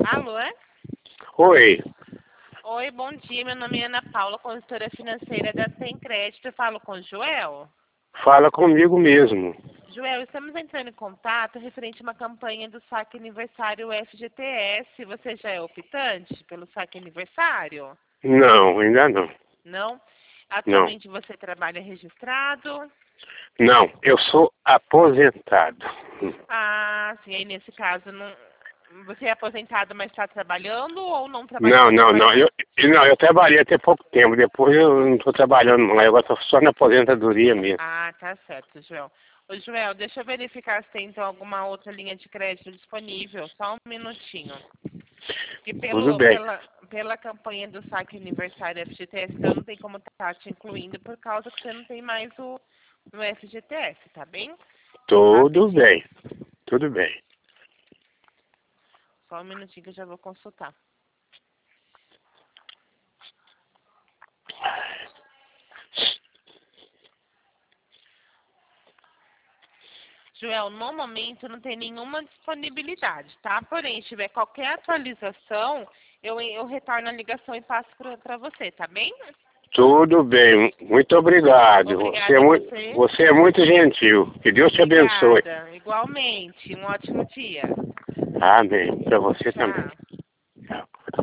Alô? Oi, Oi, bom dia. Meu nome é Ana Paula, consultora financeira da Tem Crédito. Eu falo com o Joel. fala comigo mesmo. Joel, estamos entrando em contato referente a uma campanha do saque aniversário FGTS. Você já é optante pelo saque aniversário? Não, ainda não. Não? Não. Atualmente você trabalha registrado? Não, eu sou aposentado. Ah, sim. Aí nesse caso, não... você é aposentado, mas está trabalhando ou não trabalha? Não, Está não, não. trabalhando. Eu trabalhei até pouco tempo, depois eu não estou trabalhando mais, agora estou só na aposentadoria mesmo. Ah, tá certo, Joel. Ô, Joel, deixa eu verificar se tem então alguma outra linha de crédito disponível. Só um minutinho. E Tudo bem. pela campanha do saque aniversário FGTS, então não tem como estar te incluindo por causa que você não tem mais o FGTS, tá bem? Tudo Rapidinho. bem. Tudo bem. Só um minutinho que eu já vou consultar. Joel, no momento não tem nenhuma disponibilidade, tá? Porém, se tiver qualquer atualização, eu retorno a ligação e passo para você, tá bem? Tudo bem. Muito obrigado. Obrigada a você. Você é muito gentil. Que Deus te abençoe. Obrigada. Igualmente. Um ótimo dia. Amém. Para você também. Tchau.